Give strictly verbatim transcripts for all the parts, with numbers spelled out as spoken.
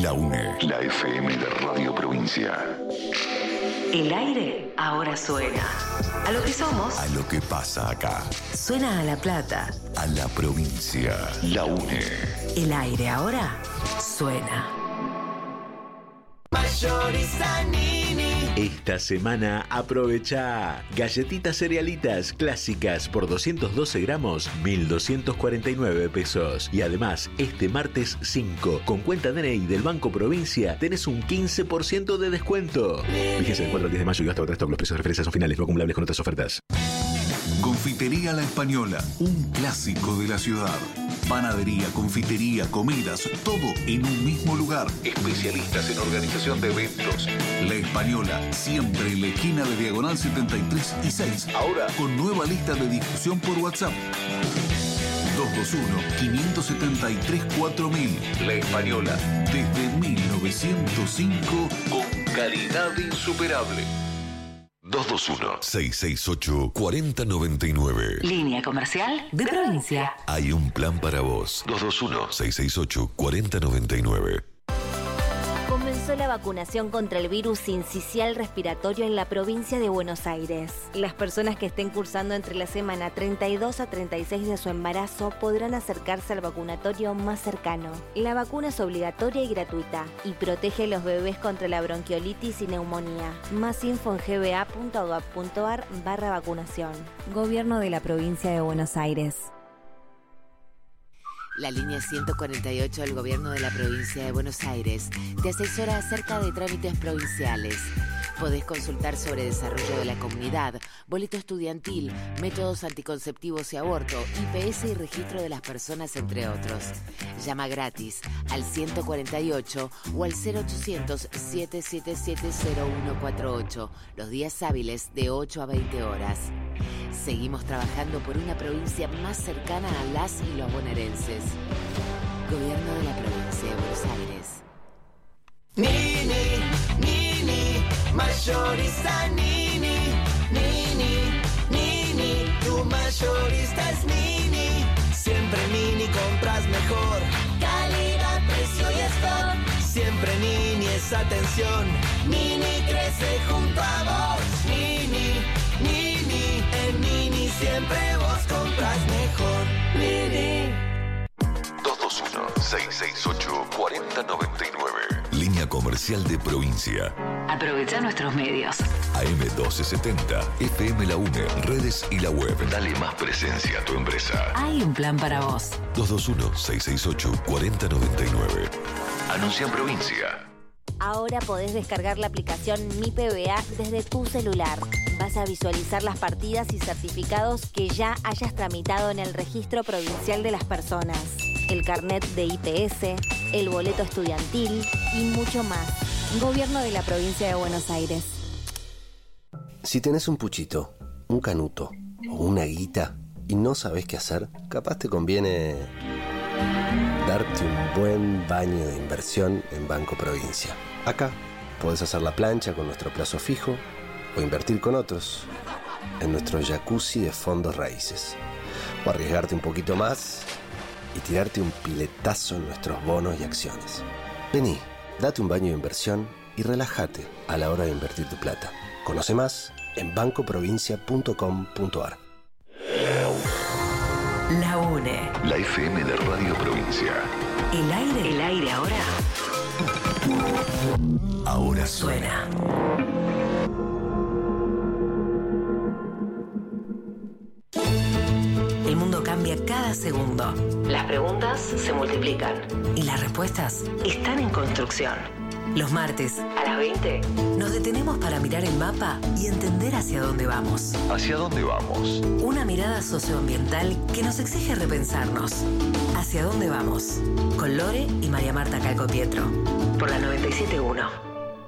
La UNE, la F M de Radio Provincia. El aire ahora suena. A lo que somos. A lo que pasa acá. Suena a La Plata. A la provincia. La UNE. El aire ahora suena. Mayorista Nini. Esta semana aprovecha galletitas cerealitas clásicas por doscientos doce gramos, mil doscientos cuarenta y nueve pesos. Y además, este martes cinco, con cuenta D N I del Banco Provincia, tenés un quince por ciento de descuento. Fíjense del cuatro al diez de mayo y hasta otro stock. Los precios de referencia son finales, no acumulables con otras ofertas. Confitería La Española, un clásico de la ciudad. Panadería, confitería, comidas, todo en un mismo lugar. Especialistas en organización de eventos. La Española, siempre en la esquina de Diagonal setenta y tres y seis. Ahora con nueva lista de difusión por WhatsApp. dos dos uno, cinco siete tres, cuatro mil. La Española, desde mil novecientos cinco, con calidad insuperable. dos dos uno, seis seis ocho, cuatro cero nueve nueve. Línea comercial de provincia. Hay un plan para vos. dos dos uno, seis seis ocho, cuatro cero nueve nueve. Comenzó la vacunación contra el virus sincicial respiratorio en la provincia de Buenos Aires. Las personas que estén cursando entre la semana treinta y dos a treinta y seis de su embarazo podrán acercarse al vacunatorio más cercano. La vacuna es obligatoria y gratuita y protege a los bebés contra la bronquiolitis y neumonía. Más info en g b a punto gov punto a r barra vacunación. Gobierno de la provincia de Buenos Aires. La línea ciento cuarenta y ocho del Gobierno de la Provincia de Buenos Aires te asesora acerca de trámites provinciales. Podés consultar sobre desarrollo de la comunidad, boleto estudiantil, métodos anticonceptivos y aborto, I P S y registro de las personas, entre otros. Llama gratis al ciento cuarenta y ocho o al cero ochocientos, siete siete siete, cero uno cuatro ocho, los días hábiles de ocho a veinte horas. Seguimos trabajando por una provincia más cercana a las y los bonaerenses. Gobierno de la Provincia de Buenos Aires. Nini, Nini, mayorista Nini, Nini, Nini, tu mayorista es Nini. Siempre Nini compras mejor, calidad, precio y stock. Siempre Nini es atención, Nini crece junto a vos. Nini, Nini, en Nini siempre vos compras mejor. Nini. dos dos uno, seis seis ocho, cuatro cero nueve nueve. Línea comercial de provincia. Aprovecha nuestros medios. A M doce setenta, F M La UNE, redes y la web. Dale más presencia a tu empresa. Hay un plan para vos. dos dos uno, seis seis ocho, cuatro cero nueve nueve. Anuncia en provincia. Ahora podés descargar la aplicación Mi P B A desde tu celular. Vas a visualizar las partidas y certificados que ya hayas tramitado en el Registro Provincial de las Personas, el carnet de I P S, el boleto estudiantil y mucho más. Gobierno de la Provincia de Buenos Aires. Si tenés un puchito, un canuto o una guita y no sabés qué hacer, capaz te conviene darte un buen baño de inversión en Banco Provincia. Acá podés hacer la plancha con nuestro plazo fijo o invertir con otros en nuestro jacuzzi de fondos raíces. O arriesgarte un poquito más y tirarte un piletazo en nuestros bonos y acciones. Vení, date un baño de inversión y relájate a la hora de invertir tu plata. Conoce más en banco provincia punto com punto a r. La UNE. La F M de Radio Provincia. El aire. El aire ahora. Ahora Suena. El mundo cambia cada segundo. Las preguntas se multiplican. Y las respuestas están en construcción. Los martes, a las veinte, nos detenemos para mirar el mapa y entender hacia dónde vamos. ¿Hacia dónde vamos? Una mirada socioambiental que nos exige repensarnos. ¿Hacia dónde vamos? Con Lore y María Marta Calcopietro. Por la noventa y siete punto uno.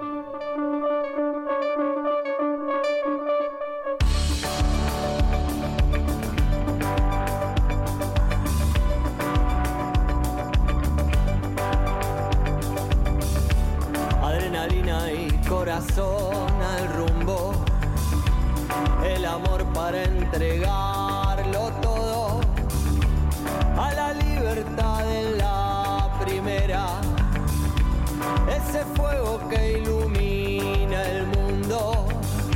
Corazón al rumbo, el amor para entregarlo todo, a la libertad en la primera, que ilumina el mundo.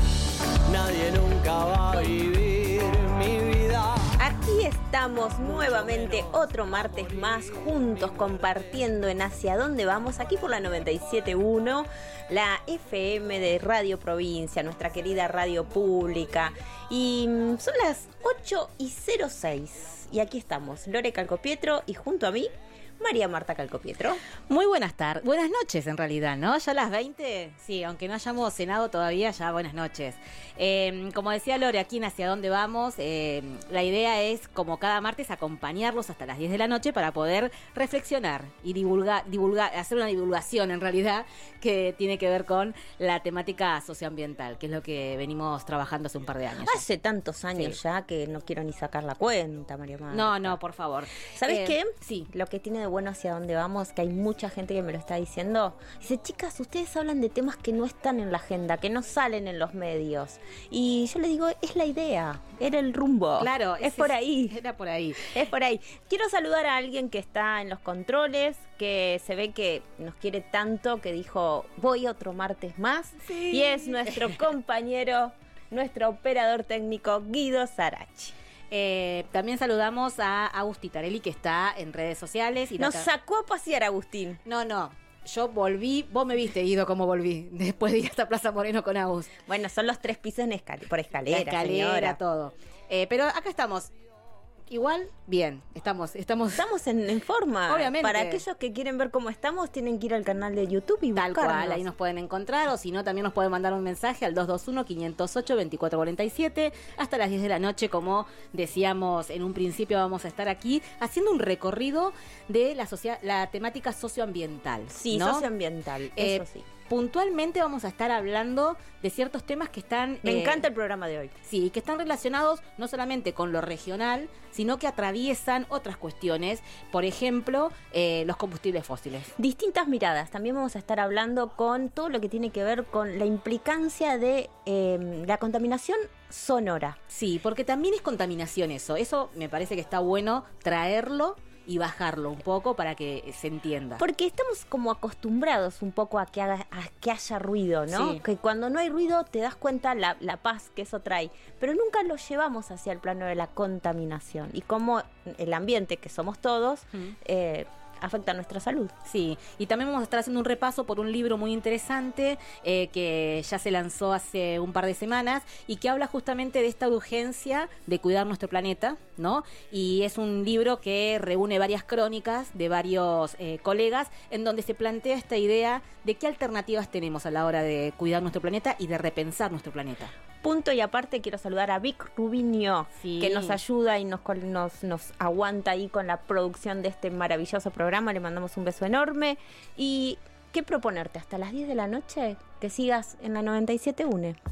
Nadie nunca va a vivir mi vida. Aquí estamos nuevamente otro martes más juntos compartiendo en Hacia Dónde Vamos, aquí por la noventa y siete punto uno, la F M de Radio Provincia, nuestra querida radio pública. Y son las ocho y cero seis y aquí estamos, Lore Calcopietro y junto a mí, María Marta Calcopietro. Muy buenas tardes, buenas noches en realidad, ¿no? Ya a las veinte, sí, aunque no hayamos cenado todavía, ya buenas noches. Eh, como decía Lore, aquí en Hacia Dónde Vamos, eh, la idea es, como cada martes, acompañarlos hasta las diez de la noche para poder reflexionar y divulgar, divulgar, hacer una divulgación en realidad que tiene que ver con la temática socioambiental, que es lo que venimos trabajando hace un par de años. Hace ya. tantos años sí. ya que no quiero ni sacar la cuenta, María Marta. No, no, por favor. ¿Sabes eh, qué? Sí. Lo que tiene de bueno Hacia Dónde Vamos, que hay mucha gente que me lo está diciendo, dice, chicas, ustedes hablan de temas que no están en la agenda, que no salen en los medios, y yo le digo, es la idea, era el rumbo. Claro, es por ahí. Era por ahí. Es por ahí. Quiero saludar a alguien que está en los controles, que se ve que nos quiere tanto, que dijo, voy otro martes más, sí. Y es nuestro compañero, nuestro operador técnico, Guido Sarachi. Eh, también saludamos a Agustín Tarelli, que está en redes sociales. Y Nos la... sacó a pasear, Agustín. No, no. Yo volví, vos me viste, Guido, cómo volví. Después de ir hasta Plaza Moreno con Agus. Bueno, son los tres pisos en escal- por escalera, La escalera, señora. todo. Eh, pero acá estamos. Igual, bien, estamos estamos, estamos en, en forma. Obviamente. Para aquellos que quieren ver cómo estamos, tienen que ir al canal de YouTube y Tal buscarnos. cual, ahí nos pueden encontrar, o si no, también nos pueden mandar un mensaje al dos dos uno, cinco cero ocho, veinticuatro cuarenta y siete hasta las diez de la noche. Como decíamos en un principio, vamos a estar aquí haciendo un recorrido de la, socia- la temática socioambiental. Sí, ¿no? socioambiental, Eh, eso sí. Puntualmente vamos a estar hablando de ciertos temas que están... Me eh, encanta el programa de hoy. Sí, que están relacionados no solamente con lo regional, sino que atraviesan otras cuestiones, por ejemplo, eh, los combustibles fósiles. Distintas miradas. También vamos a estar hablando con todo lo que tiene que ver con la implicancia de eh, la contaminación sonora. Sí, porque también es contaminación eso. Eso me parece que está bueno traerlo y bajarlo un poco para que se entienda. Porque estamos como acostumbrados un poco a que, haga, a que haya ruido, ¿no? Sí. Que cuando no hay ruido te das cuenta la, la paz que eso trae, pero nunca lo llevamos hacia el plano de la contaminación y cómo el ambiente, que somos todos, mm. eh, afecta a nuestra salud. Sí, y también vamos a estar haciendo un repaso por un libro muy interesante eh, que ya se lanzó hace un par de semanas y que habla justamente de esta urgencia de cuidar nuestro planeta, ¿no? Y es un libro que reúne varias crónicas de varios eh, colegas en donde se plantea esta idea de qué alternativas tenemos a la hora de cuidar nuestro planeta y de repensar nuestro planeta. Punto y aparte quiero saludar a Vic Rubinio, sí. que nos ayuda y nos, nos, nos aguanta ahí con la producción de este maravilloso programa. Le mandamos un beso enorme. ¿Y qué proponerte? Hasta las diez de la noche que sigas en la noventa y siete punto uno.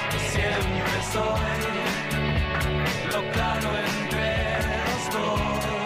Soy lo claro entre los dos.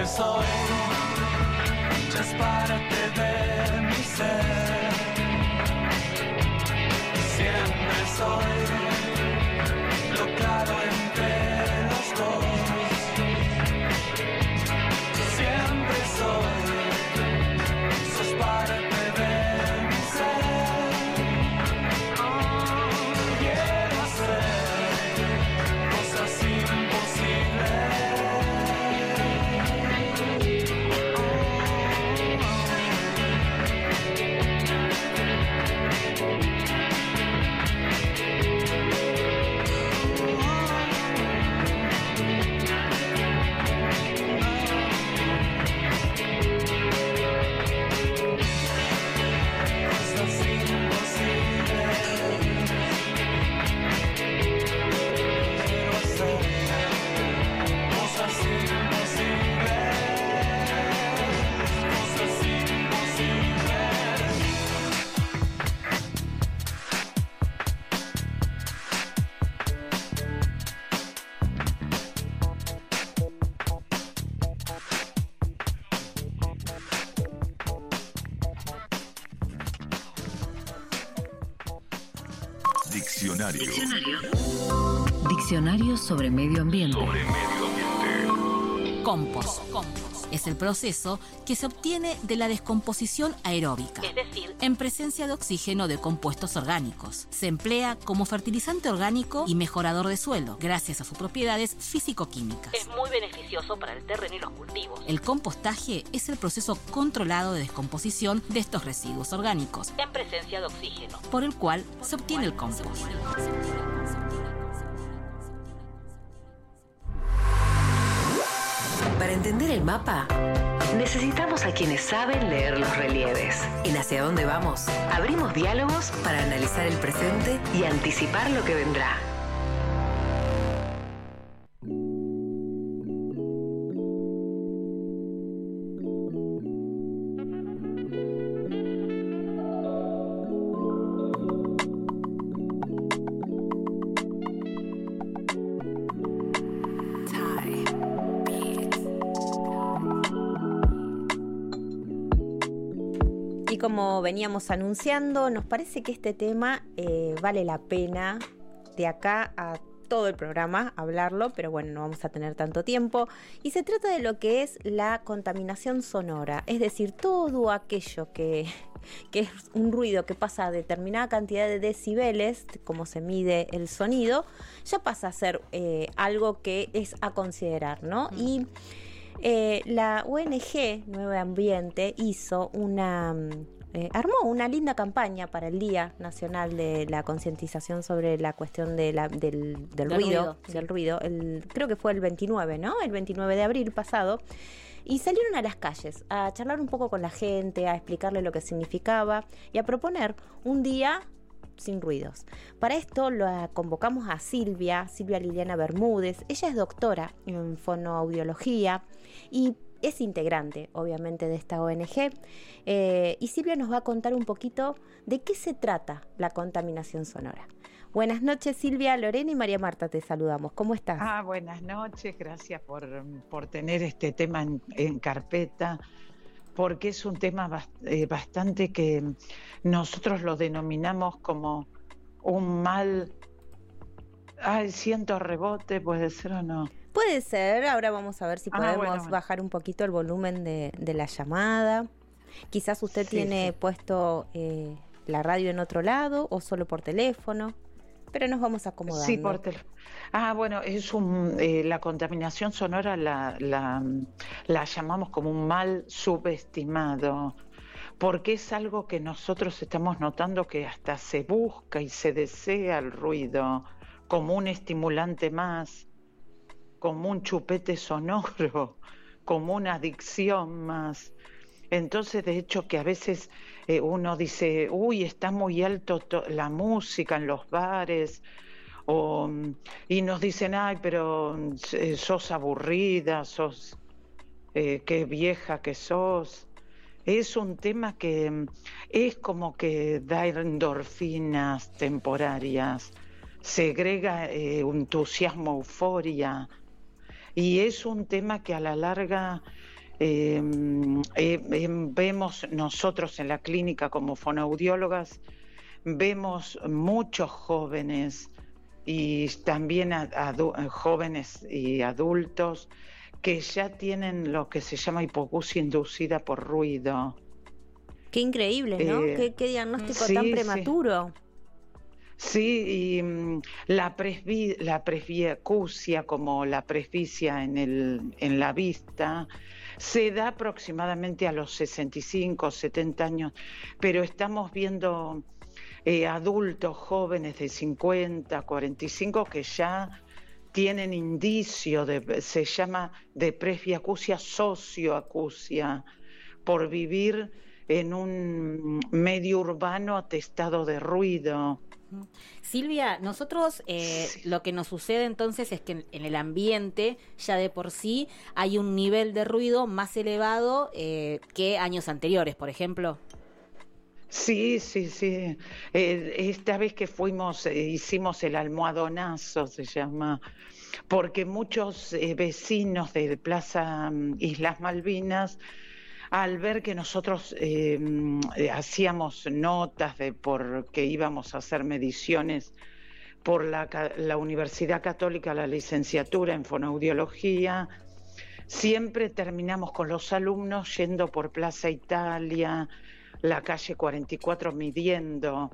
Siempre soy, ya es parte de mi ser. Siempre soy lo claro entre los dos. Siempre soy, sos parte de mi ser. Quiero hacer cosas imposibles. Diccionario. Diccionario. Diccionario sobre medio ambiente. Sobre medio ambiente. Compost. Compost es el proceso que se obtiene de la descomposición aeróbica, es decir, en presencia de oxígeno de compuestos orgánicos. Se emplea como fertilizante orgánico y mejorador de suelo, gracias a sus propiedades físico-químicas. Es muy beneficioso para el terreno y los cultivos. El compostaje es el proceso controlado de descomposición de estos residuos orgánicos, en presencia de oxígeno, por el cual se obtiene el compost. Para entender el mapa, necesitamos a quienes saben leer los relieves. En Hacia Dónde Vamos, abrimos diálogos para analizar el presente y anticipar lo que vendrá. Como veníamos anunciando, nos parece que este tema eh, vale la pena de acá a todo el programa hablarlo, pero bueno, no vamos a tener tanto tiempo. Y se trata de lo que es la contaminación sonora, es decir, todo aquello que, que es un ruido que pasa a determinada cantidad de decibeles, como se mide el sonido, ya pasa a ser eh, algo que es a considerar, ¿no? Mm. Y Eh, la O N G Nuevo Ambiente hizo una eh, armó una linda campaña para el Día Nacional de la Concientización sobre la cuestión de la, del, del, del ruido, ruido sí. del ruido. El, creo que fue el veintinueve, ¿no? El veintinueve de abril pasado. Y salieron a las calles a charlar un poco con la gente, a explicarle lo que significaba y a proponer un día sin ruidos. Para esto la convocamos a Silvia, Silvia Liliana Bermúdez. Ella es doctora en fonoaudiología y es integrante, obviamente, de esta O N G. Eh, y Silvia nos va a contar un poquito de qué se trata la contaminación sonora. Buenas noches, Silvia. Lorena y María Marta te saludamos. ¿Cómo estás? Ah, buenas noches. Gracias por, por tener este tema en, en carpeta, porque es un tema bast- eh, bastante que nosotros lo denominamos como un mal. Ay, siento rebote, ¿puede ser o no? Puede ser. Ahora vamos a ver si podemos ah, bueno, bueno. bajar un poquito el volumen de, de la llamada. Quizás usted sí, tiene sí. puesto eh, la radio en otro lado o solo por teléfono, pero nos vamos acomodando. Sí, por teléfono. Ah, bueno, es un, eh, la contaminación sonora la, la, la llamamos como un mal subestimado, porque es algo que nosotros estamos notando que hasta se busca y se desea el ruido como un estimulante más, como un chupete sonoro, como una adicción más. Entonces, de hecho, que a veces eh, uno dice, uy, está muy alto to- la música en los bares, o, y nos dicen, ay, pero eh, sos aburrida, sos, eh, qué vieja que sos. Es un tema que es como que da endorfinas temporarias, segrega eh, entusiasmo, euforia. Y es un tema que a la larga eh, eh, eh, vemos nosotros en la clínica como fonoaudiólogas, vemos muchos jóvenes y también adu- jóvenes y adultos que ya tienen lo que se llama hipoacusia inducida por ruido. Qué increíble, ¿no? Eh, qué, qué diagnóstico sí, tan sí. prematuro. Sí, y mm, la, presbi, la presbiacusia, como la presbicia en, el, en la vista, se da aproximadamente a los sesenta y cinco, setenta años, pero estamos viendo eh, adultos jóvenes de cincuenta, cuarenta y cinco que ya tienen indicio de, se llama de presbiacusia socioacusia, por vivir en un medio urbano atestado de ruido. Silvia, nosotros eh, sí. lo que nos sucede entonces es que en el ambiente ya de por sí hay un nivel de ruido más elevado eh, que años anteriores, por ejemplo. Sí, sí, sí. Eh, esta vez que fuimos, eh, hicimos el almohadonazo, se llama, porque muchos eh, vecinos de Plaza um, Islas Malvinas, al ver que nosotros eh, hacíamos notas de por que íbamos a hacer mediciones por la, la Universidad Católica, la licenciatura en fonoaudiología, siempre terminamos con los alumnos yendo por Plaza Italia, la calle cuarenta y cuatro midiendo.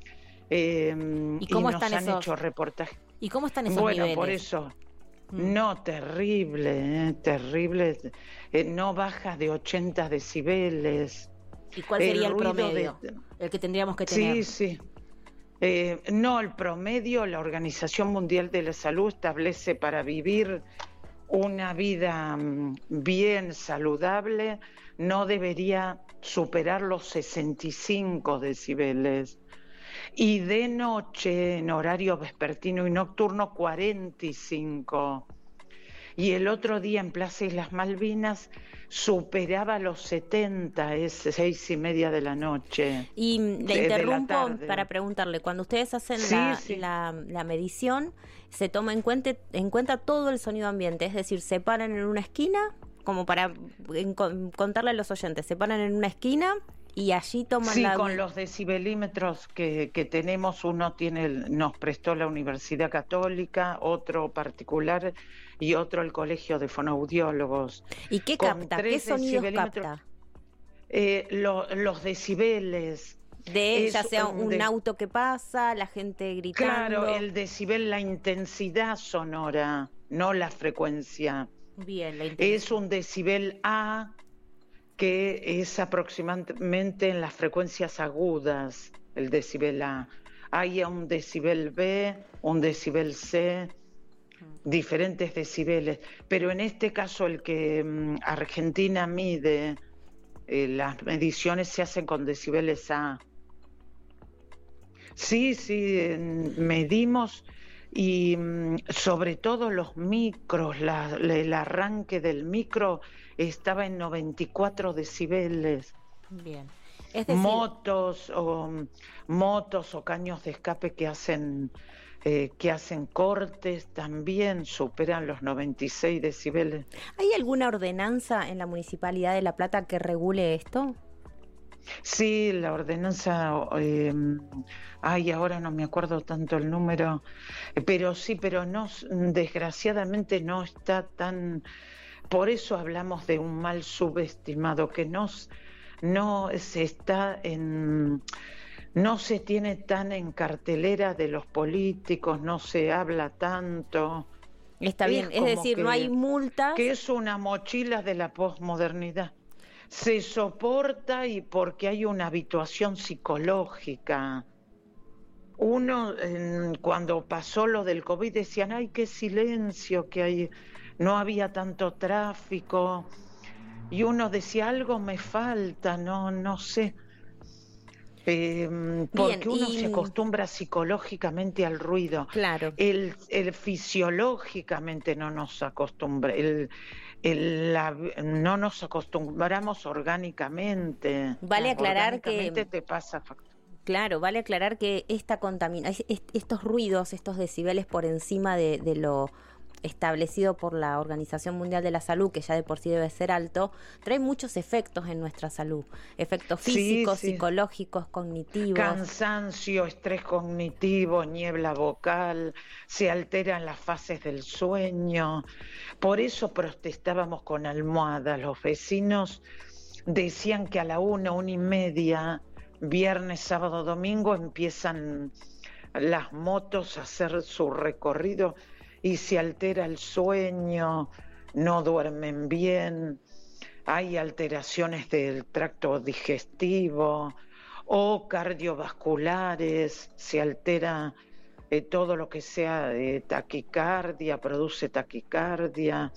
Eh, ¿Y cómo y están nos esos? han hecho reportajes. ¿Y cómo están esos bueno, niveles? Por eso. No, terrible, eh, terrible. Eh, no baja de ochenta decibeles. ¿Y cuál sería el, el promedio? De... El que tendríamos que tener. Sí, sí. Eh, no, el promedio, la Organización Mundial de la Salud establece para vivir una vida bien saludable, no debería superar los sesenta y cinco decibeles. Y de noche, en horario vespertino y nocturno, cuarenta y cinco. Y el otro día en Plaza Islas Malvinas superaba los setenta, es seis y media de la noche. Y le interrumpo para preguntarle, cuando ustedes hacen sí, la, sí. La, la medición, ¿se toma en cuenta, en cuenta todo el sonido ambiente? Es decir, ¿se paran en una esquina? Como para en, contarle a los oyentes, ¿se paran en una esquina? Y allí toman sí, la... Sí, con los decibelímetros que, que tenemos, uno tiene, nos prestó la Universidad Católica, otro particular y otro el Colegio de Fonoaudiólogos. ¿Y qué capta? ¿Qué sonidos capta? Eh, lo, los decibeles. De ya sea un de, auto que pasa, la gente gritando. Claro, el decibel, la intensidad sonora, no la frecuencia. Bien, la intensidad. Es un decibel A, que es aproximadamente en las frecuencias agudas, el decibel A. Hay un decibel B, un decibel C, diferentes decibeles, pero en este caso el que um, Argentina mide, eh, las mediciones se hacen con decibeles A. Sí, sí, eh, medimos y um, sobre todo los micros, la, el arranque del micro estaba en noventa y cuatro decibeles. Bien. Es decir... Motos o motos o caños de escape que hacen eh, que hacen cortes también superan los noventa y seis decibeles. ¿Hay alguna ordenanza en la Municipalidad de La Plata que regule esto? Sí, la ordenanza, eh, ay, ahora no me acuerdo tanto el número, pero sí, pero no, desgraciadamente no está tan... Por eso hablamos de un mal subestimado, que no, no se está en, no se tiene tan en cartelera de los políticos, no se habla tanto. Está bien, es, es decir, que, no hay multas. Que es una mochila de la posmodernidad. Se soporta y porque hay una habituación psicológica. Uno, en, cuando pasó lo del COVID, decían, ay, qué silencio que hay... No había tanto tráfico y uno decía, algo me falta, no, no sé. Eh, porque Bien, uno y... se acostumbra psicológicamente al ruido. Claro. El, el fisiológicamente no nos acostumbra, el, el, la, no nos acostumbramos orgánicamente. Vale aclarar que te pasa factura. Claro, vale aclarar que esta contamina, estos ruidos, estos decibeles por encima de, de lo establecido por la Organización Mundial de la Salud, que ya de por sí debe ser alto, trae muchos efectos en nuestra salud. Efectos físicos, sí, sí. psicológicos, cognitivos. Cansancio, estrés cognitivo, niebla vocal, se alteran las fases del sueño. Por eso protestábamos con almohadas. Los vecinos decían que a la una, una y media, viernes, sábado, domingo, empiezan las motos a hacer su recorrido y se altera el sueño, no duermen bien, hay alteraciones del tracto digestivo o cardiovasculares, se altera eh, todo lo que sea eh, taquicardia, produce taquicardia,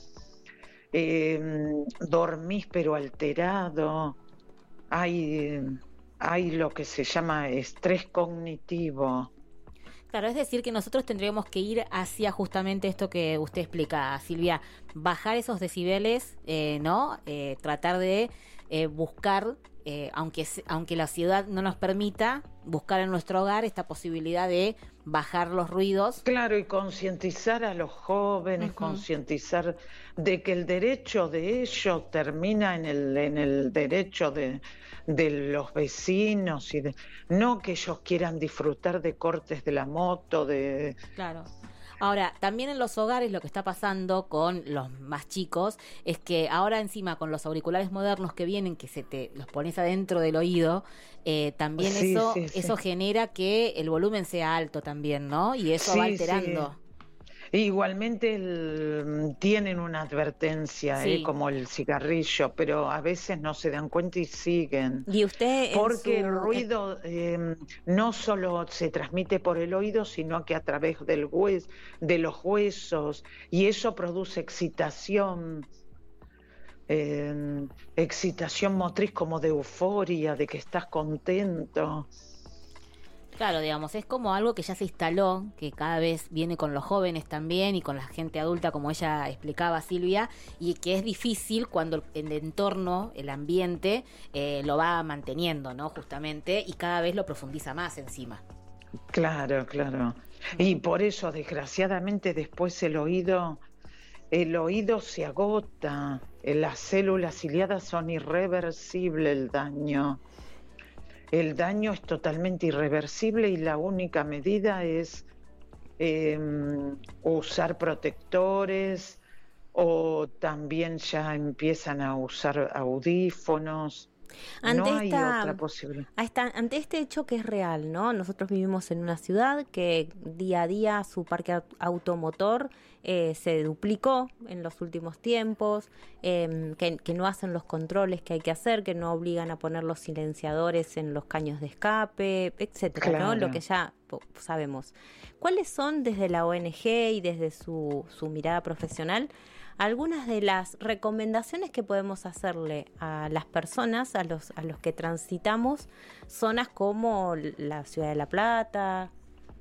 eh, dormís pero alterado, hay, hay lo que se llama estrés cognitivo. Claro, es decir que nosotros tendríamos que ir hacia justamente esto que usted explica, Silvia, bajar esos decibeles, eh, ¿no? Eh, tratar de eh, buscar, eh, aunque, aunque la ciudad no nos permita, buscar en nuestro hogar esta posibilidad de bajar los ruidos. Claro, y concientizar a los jóvenes, uh-huh. concientizar de que el derecho de ellos termina en el, en el derecho de... de los vecinos y de no que ellos quieran disfrutar de cortes de la moto, de claro. Ahora, también en los hogares lo que está pasando con los más chicos es que ahora encima con los auriculares modernos que vienen, que se te los pones adentro del oído, eh, también sí, eso sí, sí. eso genera que el volumen sea alto también, ¿no? Y eso sí, va alterando. Sí. Igualmente el, tienen una advertencia, sí. eh, como el cigarrillo, pero a veces no se dan cuenta y siguen. Y usted porque su... el ruido eh, no solo se transmite por el oído, sino que a través del hues, de los huesos, y eso produce excitación, eh, excitación motriz como de euforia, de que estás contento. Claro, digamos, es como algo que ya se instaló, que cada vez viene con los jóvenes también y con la gente adulta, como ella explicaba, Silvia, y que es difícil cuando el entorno, el ambiente, eh, lo va manteniendo, ¿no? Justamente, y cada vez lo profundiza más encima. Claro, claro. Y por eso, desgraciadamente, después el oído, el oído se agota, las células ciliadas son irreversibles el daño. El daño es totalmente irreversible y la única medida es eh, usar protectores o también ya empiezan a usar audífonos. Ante no esta, hay otra posibilidad. Esta, ante este hecho que es real, ¿no? Nosotros vivimos en una ciudad que día a día su parque automotor eh, se duplicó en los últimos tiempos, eh, que, que no hacen los controles que hay que hacer, que no obligan a poner los silenciadores en los caños de escape, etcétera, claro. ¿no? Lo que ya sabemos. ¿Cuáles son desde la O N G y desde su, su mirada profesional algunas de las recomendaciones que podemos hacerle a las personas, a los a los que transitamos zonas como la Ciudad de La Plata?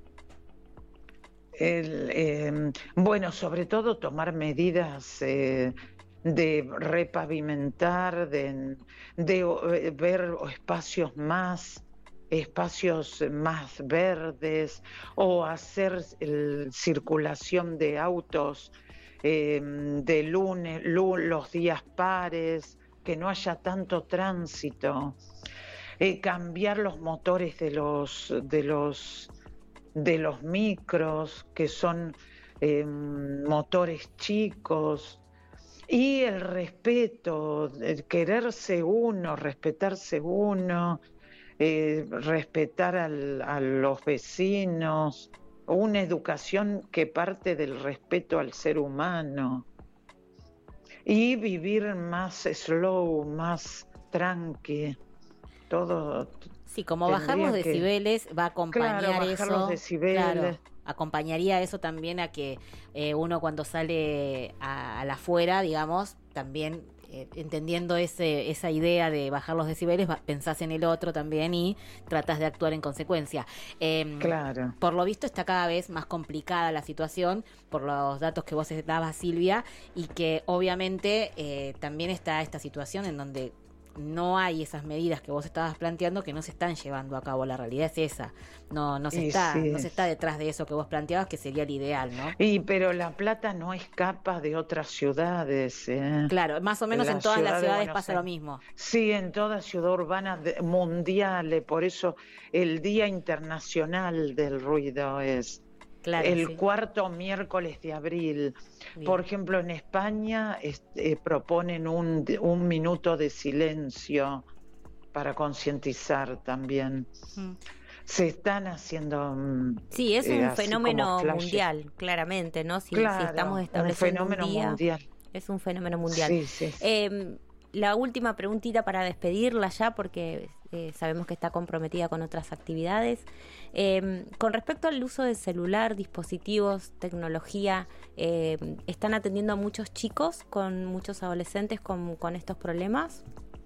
El, eh, bueno, sobre todo tomar medidas eh, de repavimentar, de, de ver espacios más espacios más verdes o hacer el, circulación de autos Eh, de lunes, lunes, los días pares, que no haya tanto tránsito, eh, cambiar los motores de los de los de los micros, que son eh, motores chicos, y el respeto, el quererse uno, respetarse uno, eh, respetar al, a los vecinos. Una educación que parte del respeto al ser humano y vivir más slow, más tranqui, todo. Sí, como bajar los que... decibeles va a acompañar claro, bajar eso. Los decibeles. Claro, acompañaría eso también a que eh, uno cuando sale a, a la afuera, digamos, también eh, entendiendo ese, esa idea de bajar los decibeles, pensás en el otro también y tratás de actuar en consecuencia. Eh, claro. Por lo visto está cada vez más complicada la situación, por los datos que vos dabas, Silvia, y que obviamente eh, también está esta situación en donde no hay esas medidas que vos estabas planteando que no se están llevando a cabo. La realidad es esa. No, no se Y está, sí. no se está detrás de eso que vos planteabas, que sería el ideal, ¿no? Y pero La Plata no escapa de otras ciudades. ¿eh? Claro, más o menos La en todas ciudad las de ciudades Buenos pasa Aires. lo mismo. Sí, en toda ciudad urbana de- mundial, eh, por eso el Día Internacional del Ruido es Claro, el sí. cuarto miércoles de abril. Bien. Por ejemplo, en España este, proponen un, un minuto de silencio para concientizar también. Mm. Se están haciendo... mm, Sí, es eh, un así fenómeno como flashes. mundial, claramente, ¿no? Si, si Claro, estamos un estableciendo fenómeno un día, mundial. es un fenómeno mundial. Sí, sí, sí. Eh, la última preguntita para despedirla ya, porque eh, sabemos que está comprometida con otras actividades. Eh, con respecto al uso del celular, dispositivos, tecnología, eh, ¿están atendiendo a muchos chicos, con muchos adolescentes con, con estos problemas?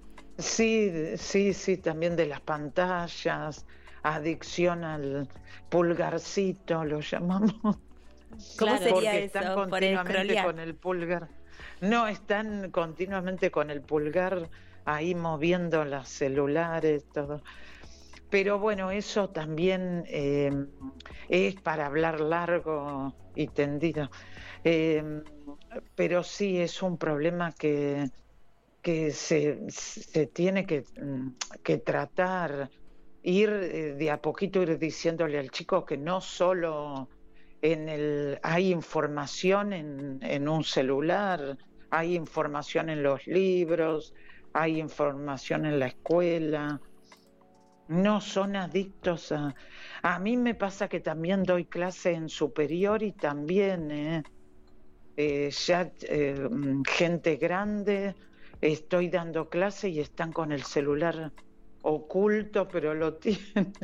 Sí, sí, sí, también de las pantallas, adicción al pulgarcito, lo llamamos. ¿Cómo Claro, sería Porque eso? están Por el continuamente scrollear. con el pulgar. No, están continuamente con el pulgar ahí moviendo los celulares, todo. Pero bueno, eso también eh, es para hablar largo y tendido. Eh, pero sí es un problema que, que se, se tiene que, que tratar, ir eh, de a poquito, ir diciéndole al chico que no solo en el hay información en, en un celular, hay información en los libros, hay información en la escuela. No son adictos a... A mí me pasa que también doy clase en superior y también eh, eh, ya eh, gente grande, estoy dando clase y están con el celular oculto, pero lo tienen.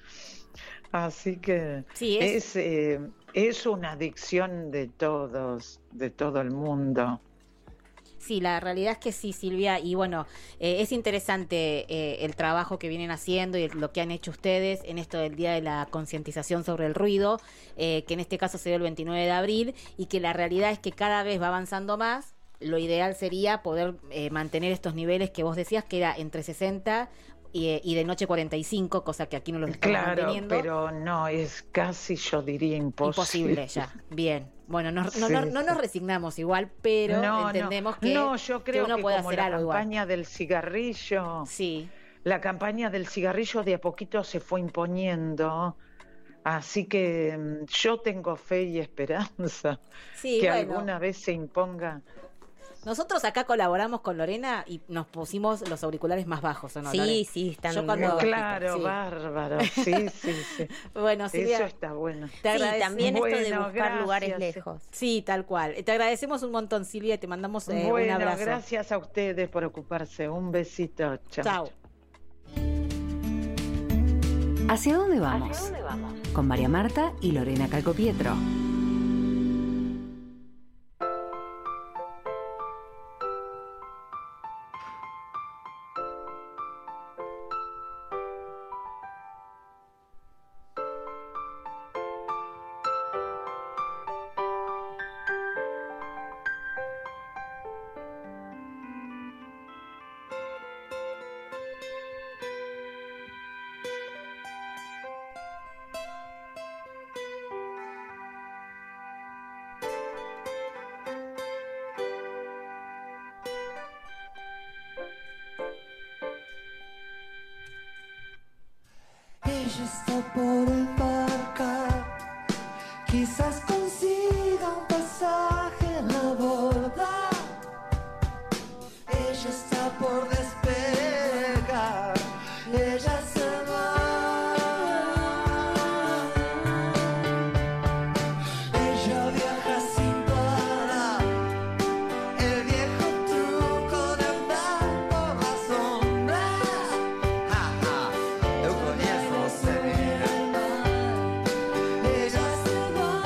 Así que Sí, es- es, eh, es una adicción de todos, de todo el mundo. Sí, la realidad es que sí, Silvia, y bueno, eh, es interesante eh, el trabajo que vienen haciendo y lo que han hecho ustedes en esto del Día de la Concientización sobre el Ruido, eh, que en este caso se dio el veintinueve de abril, y que la realidad es que cada vez va avanzando más. Lo ideal sería poder eh, mantener estos niveles que vos decías, que era entre sesenta y, y de noche cuarenta y cinco, cosa que aquí no los estamos Claro, manteniendo. pero no, es casi, yo diría, imposible. Imposible ya, bien. Bueno, no, no, Sí, no, no sí. nos resignamos igual, pero No, entendemos no. que, No, yo que creo uno que puede como hacer la algo igual. campaña del cigarrillo, Sí. la campaña del cigarrillo de a poquito se fue imponiendo, así que mm, yo tengo fe y esperanza Sí, que bueno. alguna vez se imponga. Nosotros acá colaboramos con Lorena y nos pusimos los auriculares más bajos, ¿o no, Sí, Lore? sí, están Yo muy cuando- bajitos, Claro, sí. bárbaro, sí, sí, sí. Bueno, Silvia, Eso está bueno. te Sí, agradecemos. también esto de Bueno, buscar gracias. lugares lejos. Sí, tal cual. Te agradecemos un montón, Silvia, y te mandamos eh, un Bueno, abrazo. gracias a ustedes por ocuparse. Un besito. Chao. Chao. ¿Hacia dónde vamos? Con María Marta y Lorena Calcopietro. Ella está por embarcar, quizás consiga un pasaje en la borda. Ella está por despegar, ella se va. Ella viaja sin parar, el viejo truco de andar por las sombras. Ja, ja, eu conheço você. Ella se va.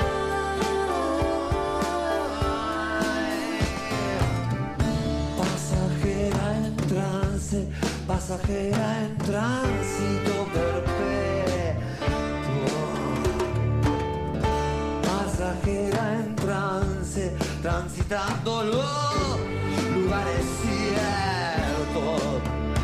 Pasajera en trance, pasajera en tránsito perpetuo. Pasajera en trance, transitando los lugares ciertos.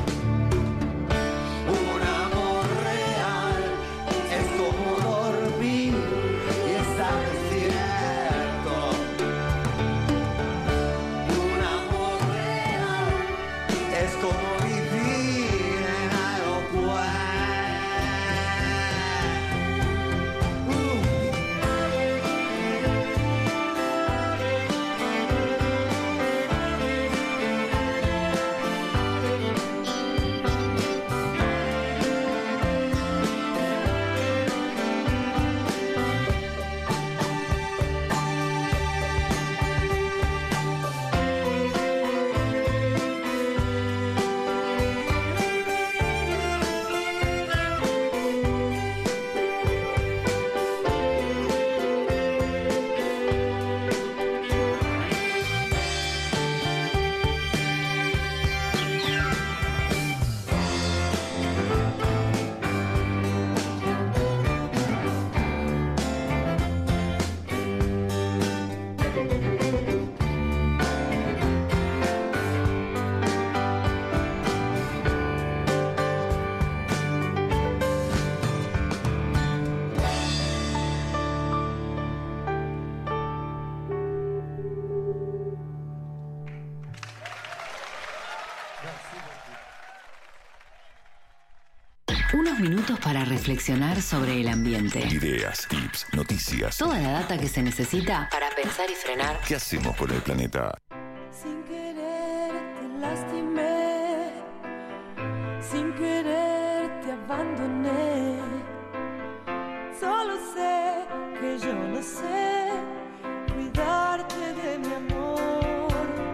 Unos minutos para reflexionar sobre el ambiente. Ideas, tips, noticias. Toda la data que se necesita para pensar y frenar. ¿Qué hacemos con el planeta? Sin querer te lastimé, sin querer te abandoné. Solo sé que yo no sé cuidarte de mi amor.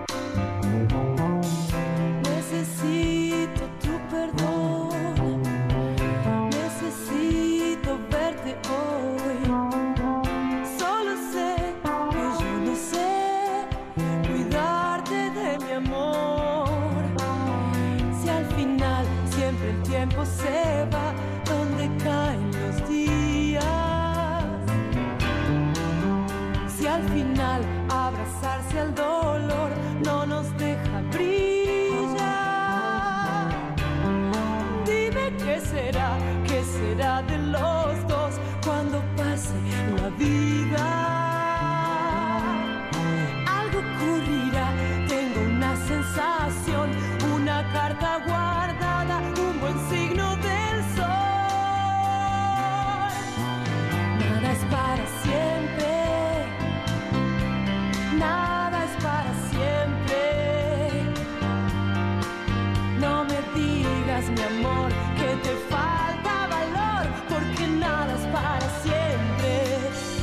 Necesito tu perdón, necesito verte hoy. Solo sé que yo no sé cuidarte de mi amor. Si al final siempre el tiempo se va, donde caen los días. Si al final abrazarse al dolor no nos deja brillar. Dime qué será, qué será de los dos cuando pase la vida. Algo ocurrirá, tengo una sensación, una carta guardada, un buen signo del sol. Nada es para siempre, nada es para siempre. No me digas, mi amor, que te falta valor, porque nada es para siempre.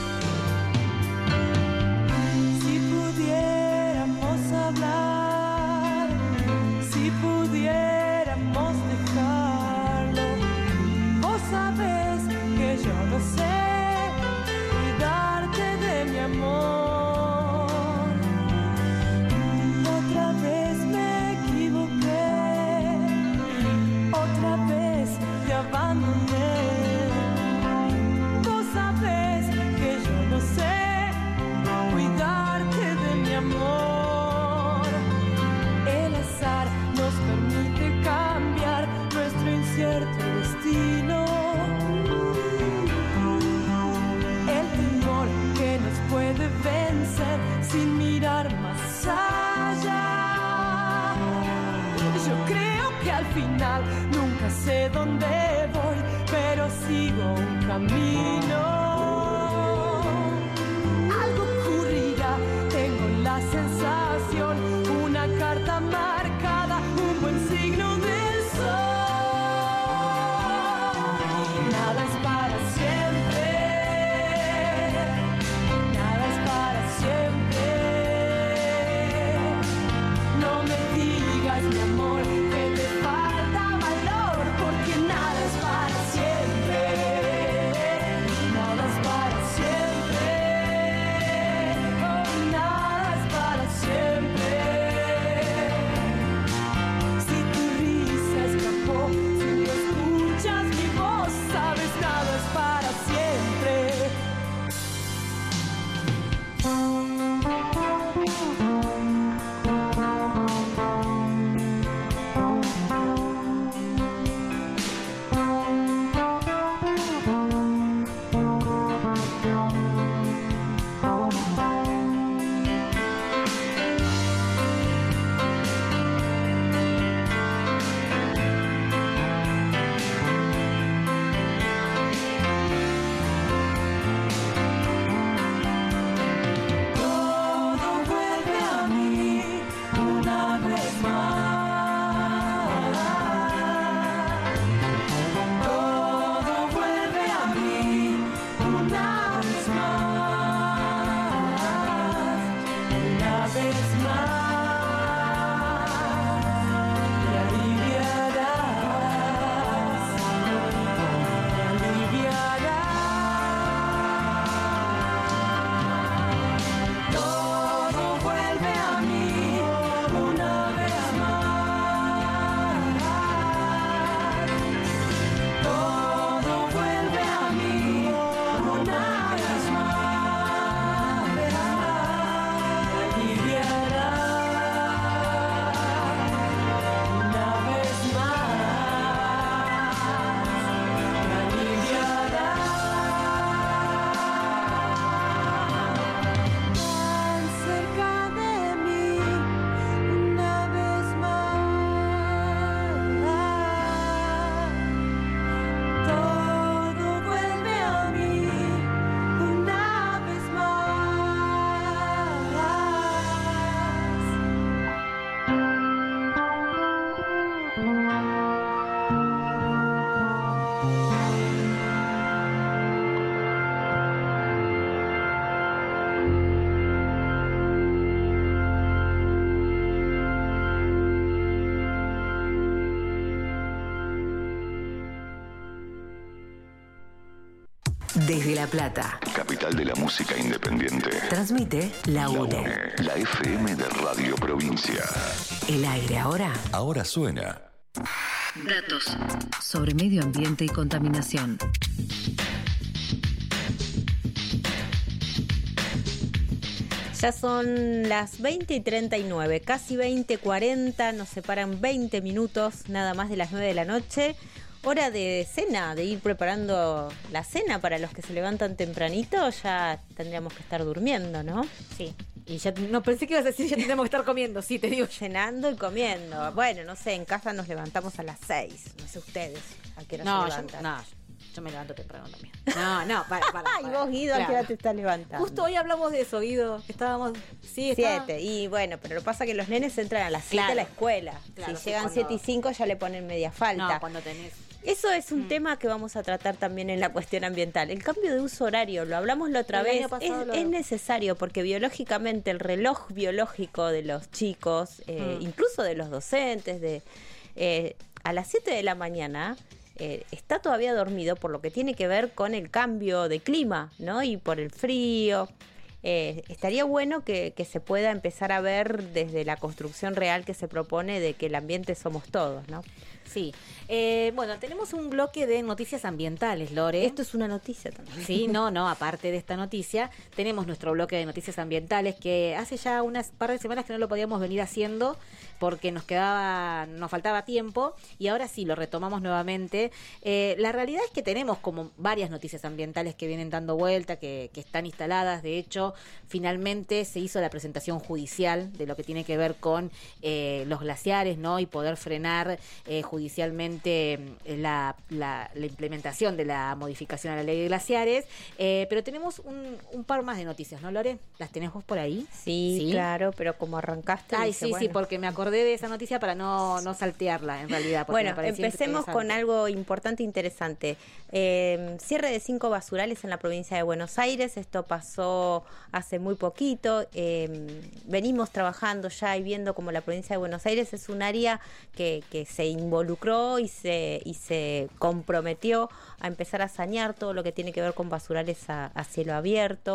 Si pudiéramos hablar, si pudiéramos dejarlo, vos sabés que yo no sé cuidarte de mi amor. Otra vez me equivoqué, otra vez te abandoné. Vos sabés que yo no sé cuidarte de mi amor. El azar nos permite cambiar nuestro incierto destino. El temor que nos puede vencer sin mirar más allá. Yo creo que al final nunca sé dónde voy, pero sigo un camino. Algo ocurrirá, tengo la sensación, una carta marcada, un buen signo del sol. Nada es para siempre, nada es para siempre. No me digas, mi amor, que te falta valor, porque nada es para siempre. Nada Desde La Plata, Capital de la música independiente. transmite La UNE. La F M de Radio Provincia. El aire ahora. Ahora suena. Datos sobre medio ambiente y contaminación. Ya son las veinte y treinta y nueve, casi veinte cuarenta, nos separan veinte minutos nada más de las nueve de la noche. Hora de cena, de ir preparando la cena para los que se levantan tempranito, ya tendríamos que estar durmiendo, ¿no? Sí. Y ya no pensé que ibas a decir ya tenemos que estar comiendo, sí, te digo. Cenando y comiendo. Bueno, no sé, en casa nos levantamos a las seis, no sé ustedes a qué hora No, se yo, levantan. no, yo me levanto temprano también. No, no, para, para. Ay, vos, Guido, ¿a qué hora te estás levantando? Justo hoy hablamos de eso, Guido. Estábamos. Sí, Siete. estaba... Y bueno, pero lo que pasa es que los nenes entran a las siete Claro. a la escuela. Claro, si sí, llegan cuando- siete y cinco ya le ponen media falta. No, cuando tenés. Eso es un mm. tema que vamos a tratar también en la cuestión ambiental. El cambio de uso horario, lo hablamos la otra El vez, año pasado es, lo- es necesario porque biológicamente el reloj biológico de los chicos, eh, Mm. incluso de los docentes, de eh, a las siete de la mañana... Eh, está todavía dormido por lo que tiene que ver con el cambio de clima, ¿no? Y por el frío. Eh, estaría bueno que, que se pueda empezar a ver desde la construcción real que se propone de que el ambiente somos todos, ¿no? Sí. Eh, bueno, tenemos un bloque de noticias ambientales, Lore. Esto es una noticia también. Sí, no, no, aparte de esta noticia, tenemos nuestro bloque de noticias ambientales que hace ya unas par de semanas que no lo podíamos venir haciendo porque nos quedaba, nos faltaba tiempo y ahora sí lo retomamos nuevamente. Eh, la realidad es que tenemos como varias noticias ambientales que vienen dando vuelta, que, que están instaladas. De hecho, finalmente se hizo la presentación judicial de lo que tiene que ver con eh, los glaciares, ¿no? Y poder frenar eh, judicialmente eh, la, la, la implementación de la modificación a la ley de glaciares. Eh, pero tenemos un, un par más de noticias, ¿no, Lore? ¿Las tenés vos por ahí? Sí, ¿Sí? claro, pero como arrancaste... Ay, dije, sí, bueno. sí, porque me acordé de esa noticia para no, no saltearla, en realidad. porque Bueno, me parecía empecemos con interesante. algo importante e interesante. Eh, cierre de cinco basurales en la provincia de Buenos Aires. Esto pasó hace muy poquito. Eh, venimos trabajando ya y viendo como la provincia de Buenos Aires es un área que, que se involucró y se, y se comprometió a empezar a sanear todo lo que tiene que ver con basurales a, a cielo abierto.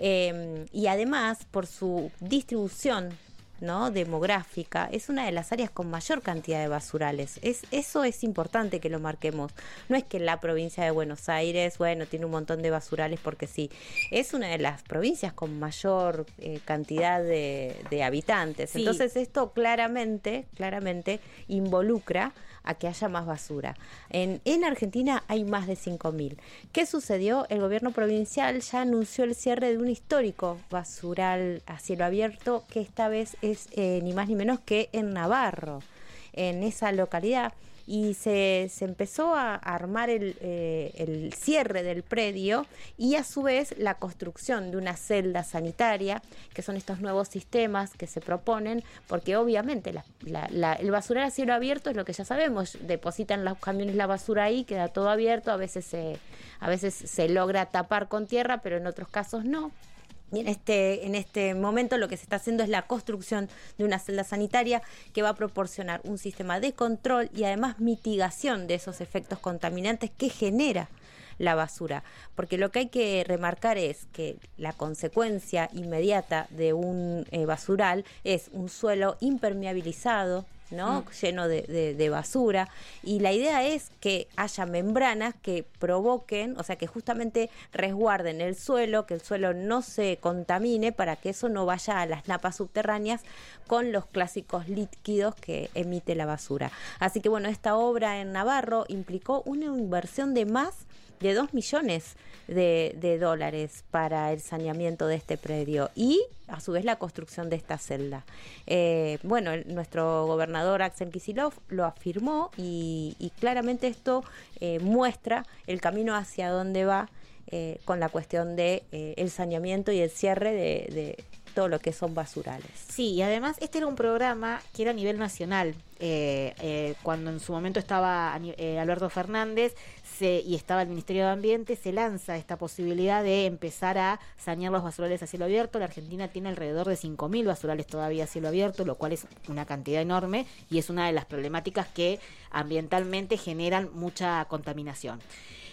Eh, y además, por su distribución, ¿no? demográfica, es una de las áreas con mayor cantidad de basurales. Es, eso es importante que lo marquemos. No es que la provincia de Buenos Aires, bueno, tiene un montón de basurales porque sí. Es una de las provincias con mayor eh, cantidad de, de habitantes. Sí. Entonces esto claramente, claramente involucra a que haya más basura. En, en Argentina hay más de cinco mil. ¿Qué sucedió? El gobierno provincial ya anunció el cierre de un histórico basural a cielo abierto que esta vez es eh, ni más ni menos que en Navarro, en esa localidad. Y se, se empezó a armar el, eh, el cierre del predio y a su vez la construcción de una celda sanitaria, que son estos nuevos sistemas que se proponen, porque obviamente la, la, la, el basural a cielo abierto es lo que ya sabemos, depositan los camiones la basura ahí, queda todo abierto, a veces se, a veces se logra tapar con tierra, pero en otros casos no. Y en este, en este momento lo que se está haciendo es la construcción de una celda sanitaria que va a proporcionar un sistema de control y además mitigación de esos efectos contaminantes que genera la basura. Porque lo que hay que remarcar es que la consecuencia inmediata de un eh, basural es un suelo impermeabilizado, ¿no? Mm. lleno de, de, de basura, y la idea es que haya membranas que provoquen, o sea, que justamente resguarden el suelo, que el suelo no se contamine para que eso no vaya a las napas subterráneas con los clásicos líquidos que emite la basura. Así que bueno, esta obra en Navarro implicó una inversión de más de dos millones de, de dólares para el saneamiento de este predio y a su vez la construcción de esta celda. Eh, bueno, el, nuestro gobernador Axel Kicillof lo afirmó y, y claramente esto eh, muestra el camino hacia dónde va eh, con la cuestión de eh, el saneamiento y el cierre de, de todo lo que son basurales. Sí, y además este era un programa que era a nivel nacional. Eh, eh, cuando en su momento estaba eh, Alberto Fernández se, y estaba el Ministerio de Ambiente, se lanza esta posibilidad de empezar a sanear los basurales a cielo abierto. La Argentina tiene alrededor de cinco mil basurales todavía a cielo abierto, lo cual es una cantidad enorme y es una de las problemáticas que ambientalmente generan mucha contaminación.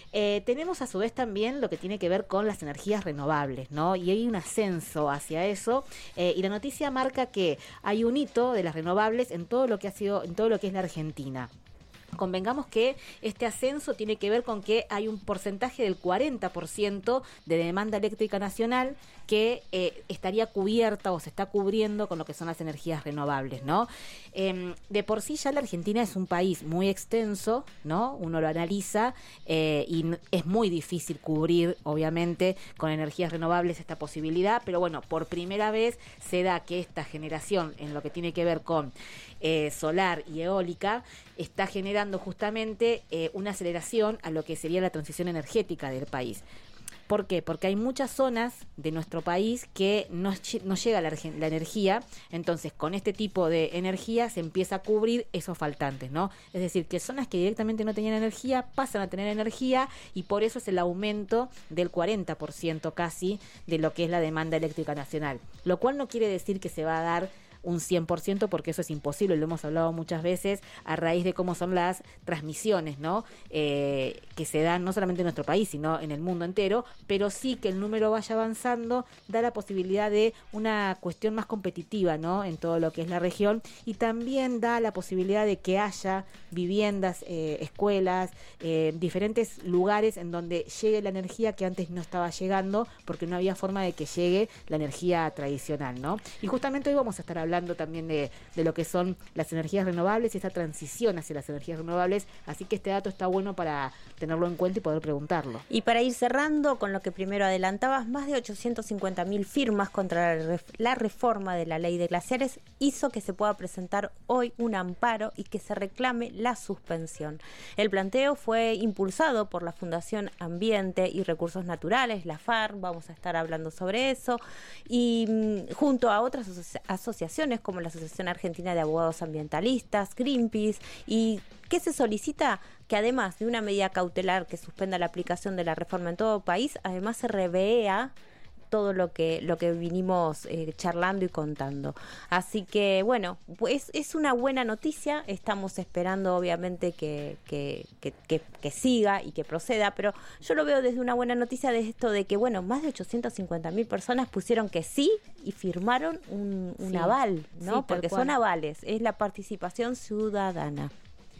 Eh, tenemos a su vez también lo que tiene que ver con las energías renovables, ¿no? Y hay un ascenso hacia eso, eh, y la noticia marca que hay un hito de las renovables en todo lo que ha sido, en todo lo que es la Argentina. Convengamos que este ascenso tiene que ver con que hay un porcentaje del cuarenta por ciento de demanda eléctrica nacional que eh, estaría cubierta o se está cubriendo con lo que son las energías renovables, ¿no? Eh, de por sí ya la Argentina es un país muy extenso, ¿no? Uno lo analiza eh, y es muy difícil cubrir, obviamente, con energías renovables esta posibilidad, pero bueno, por primera vez se da que esta generación en lo que tiene que ver con eh, solar y eólica está generando justamente eh, una aceleración a lo que sería la transición energética del país. ¿Por qué? Porque hay muchas zonas de nuestro país que no, no llega la, la energía, entonces con este tipo de energía se empieza a cubrir esos faltantes, ¿no? Es decir, que zonas que directamente no tenían energía pasan a tener energía y por eso es el aumento del cuarenta por ciento casi de lo que es la demanda eléctrica nacional, lo cual no quiere decir que se va a dar un cien por ciento porque eso es imposible, lo hemos hablado muchas veces a raíz de cómo son las transmisiones, ¿no? Eh, que se dan no solamente en nuestro país, sino en el mundo entero, pero sí que el número vaya avanzando, da la posibilidad de una cuestión más competitiva, ¿no? En todo lo que es la región y también da la posibilidad de que haya viviendas, eh, escuelas, eh, diferentes lugares en donde llegue la energía que antes no estaba llegando porque no había forma de que llegue la energía tradicional, ¿no? Y justamente hoy vamos a estar hablando también de, de lo que son las energías renovables y esa transición hacia las energías renovables, así que este dato está bueno para tenerlo en cuenta y poder preguntarlo. Y para ir cerrando con lo que primero adelantabas, más de ochocientos cincuenta mil firmas contra la, ref, la reforma de la ley de glaciares hizo que se pueda presentar hoy un amparo y que se reclame la suspensión. El planteo fue impulsado por la Fundación Ambiente y Recursos Naturales, la FARC, vamos a estar hablando sobre eso, y mmm, junto a otras aso- asociaciones como la Asociación Argentina de Abogados Ambientalistas, Greenpeace, y ¿qué se solicita? Que además de una medida cautelar que suspenda la aplicación de la reforma en todo el país, además se revea todo lo que lo que vinimos eh, charlando y contando. Así que, bueno, pues es una buena noticia. Estamos esperando, obviamente, que, que, que, que, que siga y que proceda, pero yo lo veo desde una buena noticia de esto de que, bueno, más de ochocientos cincuenta mil personas pusieron que sí y firmaron un, un sí, aval, ¿no? Sí, porque son avales, es la participación ciudadana.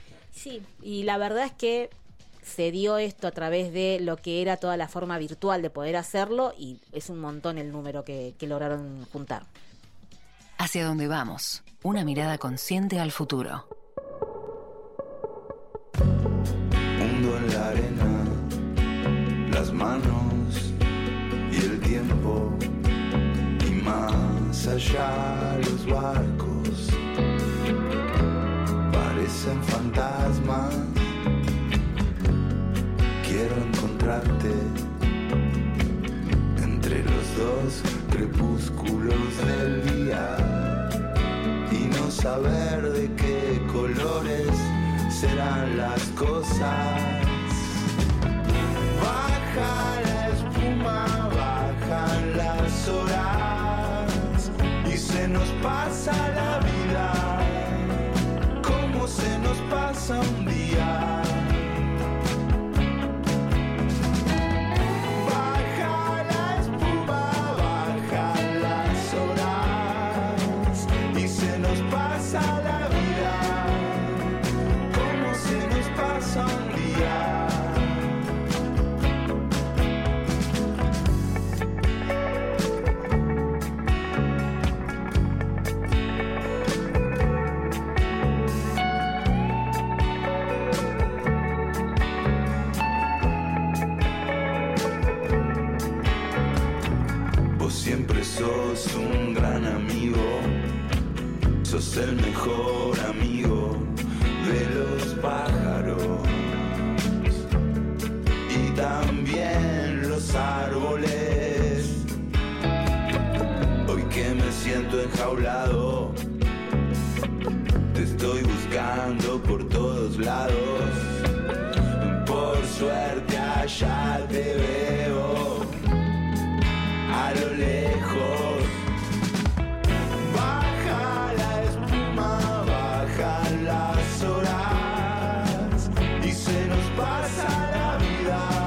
Sí, y la verdad es que se dio esto a través de lo que era toda la forma virtual de poder hacerlo y es un montón el número que, que lograron juntar. Hacia dónde vamos, una mirada consciente al futuro. Hundo en la arena, las manos y el tiempo, y más allá los barcos parecen fantasmas. Quiero encontrarte entre los dos crepúsculos del día y no saber de qué colores serán las cosas. Baja la espuma, bajan las horas y se nos pasa la vida como se nos pasa un día. Siempre sos un gran amigo, sos el mejor amigo de los pájaros y también los árboles. Hoy que me siento enjaulado, te estoy buscando por todos lados. Por suerte allá te veo a lo lejos. Baja la espuma, bajan las horas y se nos pasa la vida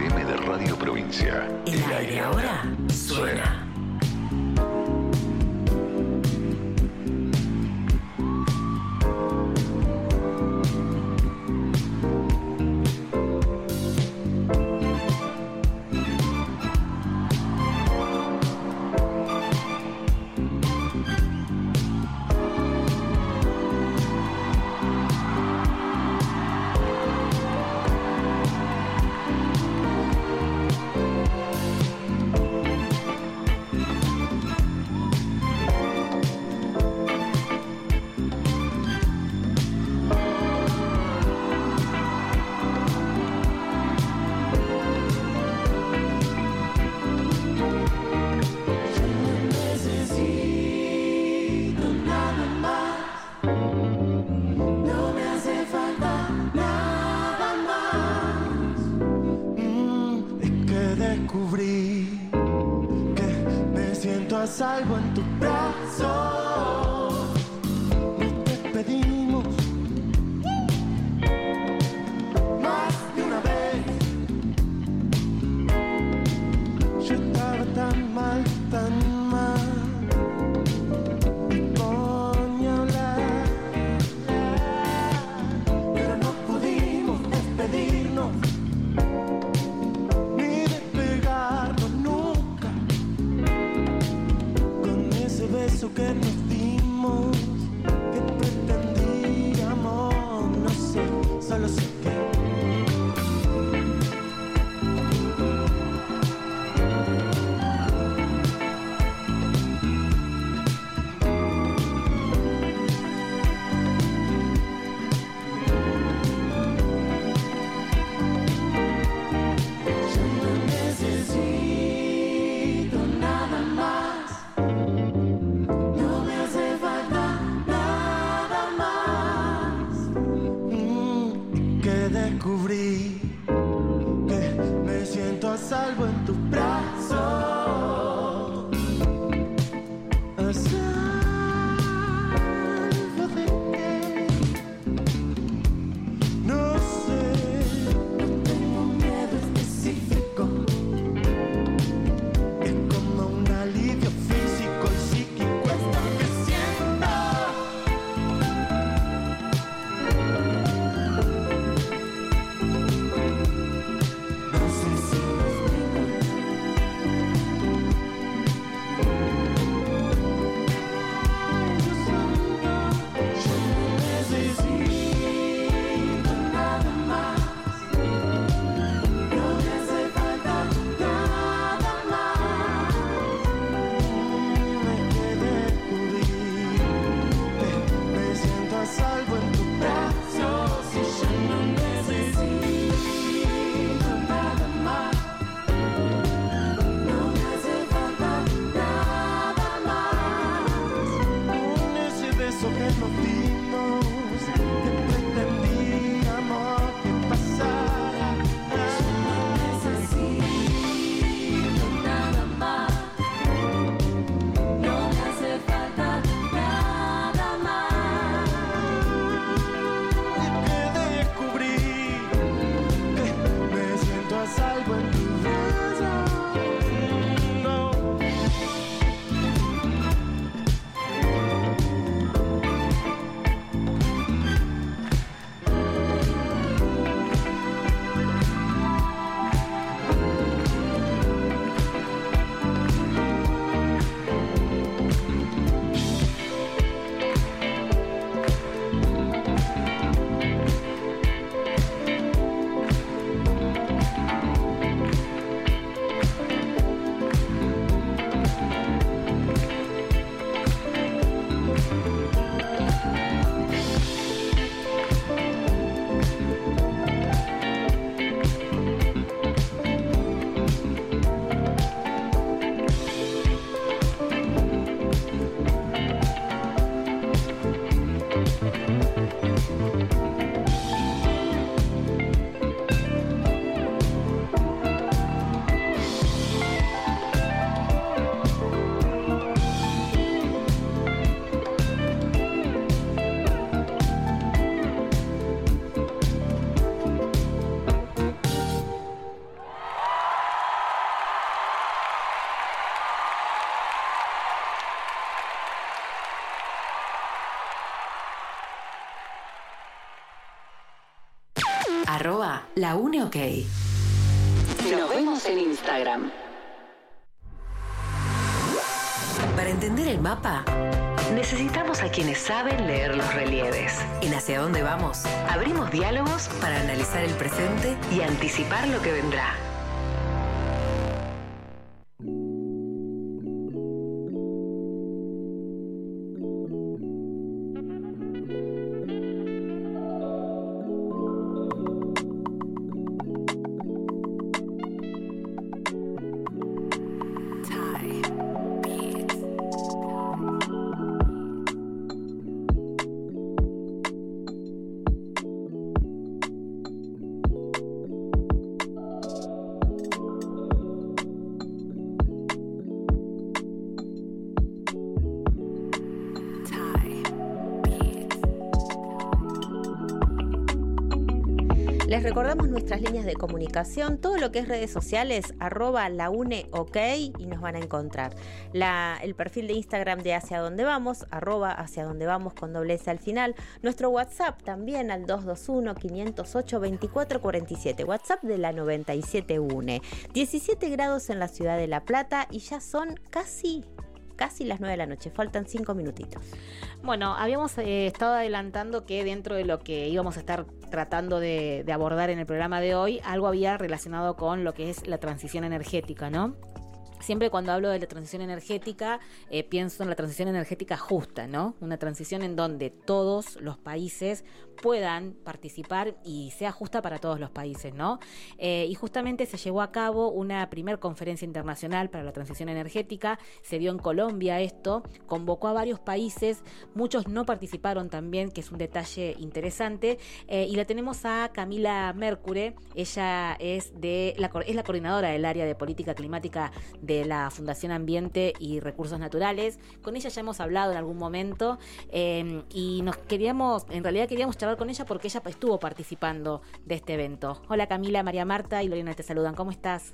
F M de Radio Provincia. El aire ahora suena. a salvo en tus brazos. Nos despedimos más de una vez. Yo estaba tan mal, tan mal. Me ponía a hablar, pero no pudimos despedirnos ni despegarnos nunca. Con ese beso que nos dimos, que pretendíamos, no sé, solo sé que descubrí que me siento a salvo en tus brazos. A salvo de qué, no sé. No tengo miedo específico. Es como un alivio físico y psíquico. Es lo que siento. Salvo en tus brazos y ya no necesito nada más. No me hace falta nada más. Con ese beso que nos dimos, que pretendíamos que pasara. Ya no necesito nada más. No me hace falta nada más. A salvo en tu brazo. No. arroba la une ok. Nos vemos en Instagram. Para entender el mapa, necesitamos a quienes saben leer los relieves. En Hacia Dónde Vamos, abrimos diálogos para analizar el presente y anticipar lo que vendrá. Les recordamos nuestras líneas de comunicación, todo lo que es redes sociales, arroba la une ok, y nos van a encontrar. La, el perfil de Instagram de Hacia Dónde Vamos, arroba Hacia Dónde Vamos con doble S al final. Nuestro WhatsApp también al dos dos uno, cinco cero ocho, veinticuatro cuarenta y siete, WhatsApp de la noventa y siete UNE. diecisiete grados en la ciudad de La Plata y ya son casi... casi las nueve de la noche, faltan cinco minutitos. Bueno, habíamos eh, estado adelantando que dentro de lo que íbamos a estar tratando de, de abordar en el programa de hoy, algo había relacionado con lo que es la transición energética, ¿no? Siempre cuando hablo de la transición energética, eh, pienso en la transición energética justa, ¿no? Una transición en donde todos los países puedan participar y sea justa para todos los países, ¿no? Eh, y justamente se llevó a cabo una primer conferencia internacional para la transición energética, se dio en Colombia esto, convocó a varios países, muchos no participaron también, que es un detalle interesante, eh, y la tenemos a Camila Mercure, ella es, de la, es la coordinadora del área de política climática de la Fundación Ambiente y Recursos Naturales. Con ella ya hemos hablado en algún momento eh, y nos queríamos, en realidad queríamos charlar con ella porque ella estuvo participando de este evento. Hola Camila, María Marta y Lorena te saludan. ¿Cómo estás?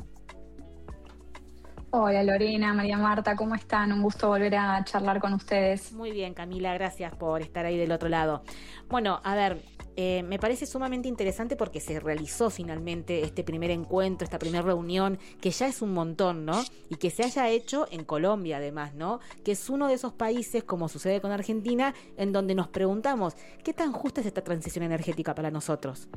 Hola Lorena, María Marta, ¿cómo están? Un gusto volver a charlar con ustedes. Muy bien Camila, gracias por estar ahí del otro lado. Bueno, a ver, eh, me parece sumamente interesante porque se realizó finalmente este primer encuentro, esta primera reunión, que ya es un montón, ¿no? Y que se haya hecho en Colombia además, ¿no? Que es uno de esos países, como sucede con Argentina, en donde nos preguntamos, ¿qué tan justa es esta transición energética para nosotros?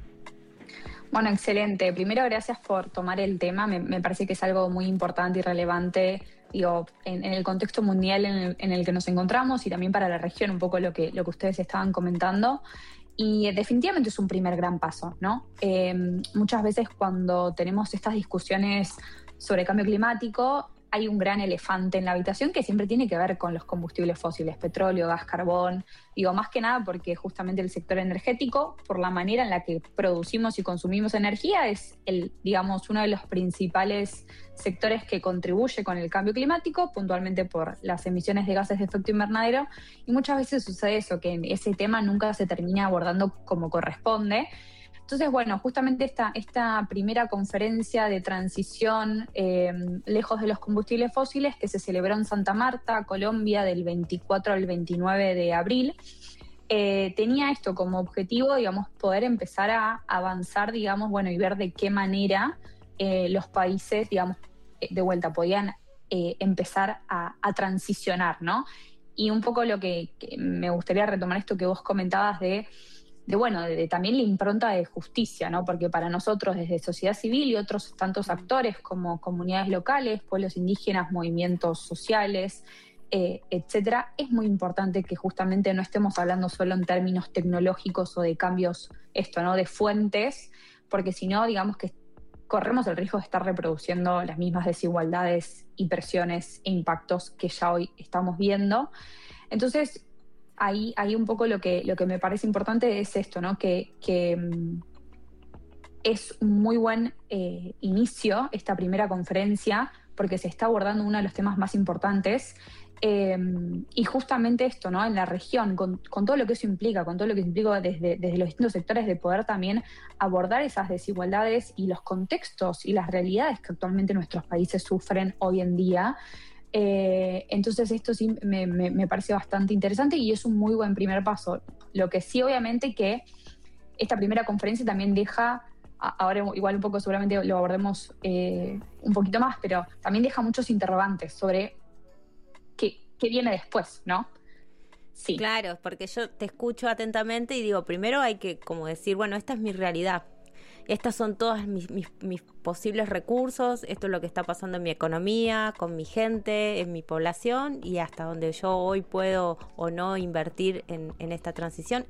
Bueno, excelente. Primero, gracias por tomar el tema. Me, me parece que es algo muy importante y relevante, digo, en, en el contexto mundial en el, en el que nos encontramos y también para la región, un poco lo que, lo que ustedes estaban comentando. Y definitivamente es un primer gran paso, ¿no? Eh, muchas veces cuando tenemos estas discusiones sobre cambio climático, hay un gran elefante en la habitación que siempre tiene que ver con los combustibles fósiles, petróleo, gas, carbón. Digo, más que nada porque justamente el sector energético, por la manera en la que producimos y consumimos energía, es el, digamos, uno de los principales sectores que contribuye con el cambio climático, puntualmente por las emisiones de gases de efecto invernadero. Y muchas veces sucede eso, que ese tema nunca se termina abordando como corresponde. Entonces, bueno, justamente esta, esta primera conferencia de transición eh, lejos de los combustibles fósiles que se celebró en Santa Marta, Colombia, del veinticuatro al veintinueve de abril, eh, tenía esto como objetivo, digamos, poder empezar a avanzar, digamos, bueno, y ver de qué manera eh, los países, digamos, de vuelta podían eh, empezar a, a transicionar, ¿no? Y un poco lo que, que me gustaría retomar esto que vos comentabas de de bueno, de, de también la impronta de justicia, ¿no? Porque para nosotros desde sociedad civil y otros tantos actores como comunidades locales, pueblos indígenas, movimientos sociales, eh, etcétera, es muy importante que justamente no estemos hablando solo en términos tecnológicos o de cambios, esto, ¿no? De fuentes, porque si no, digamos que corremos el riesgo de estar reproduciendo las mismas desigualdades y presiones e impactos que ya hoy estamos viendo. Entonces, Ahí, ahí un poco lo que, lo que me parece importante es esto, ¿no? Que, que um, es un muy buen eh, inicio esta primera conferencia porque se está abordando uno de los temas más importantes eh, y justamente esto, ¿no? En la región, con, con todo lo que eso implica, con todo lo que implica desde, desde los distintos sectores de poder también abordar esas desigualdades y los contextos y las realidades que actualmente nuestros países sufren hoy en día. Eh, entonces esto sí me, me, me parece bastante interesante y es un muy buen primer paso. Lo que sí obviamente que esta primera conferencia también deja, ahora igual un poco seguramente lo abordemos eh, un poquito más, pero también deja muchos interrogantes sobre qué, qué viene después, ¿no? Sí. Claro, porque yo te escucho atentamente y digo, primero hay que como decir, bueno, esta es mi realidad. Estos son todos mis, mis, mis posibles recursos, esto es lo que está pasando en mi economía, con mi gente, en mi población y hasta donde yo hoy puedo o no invertir en, en esta transición.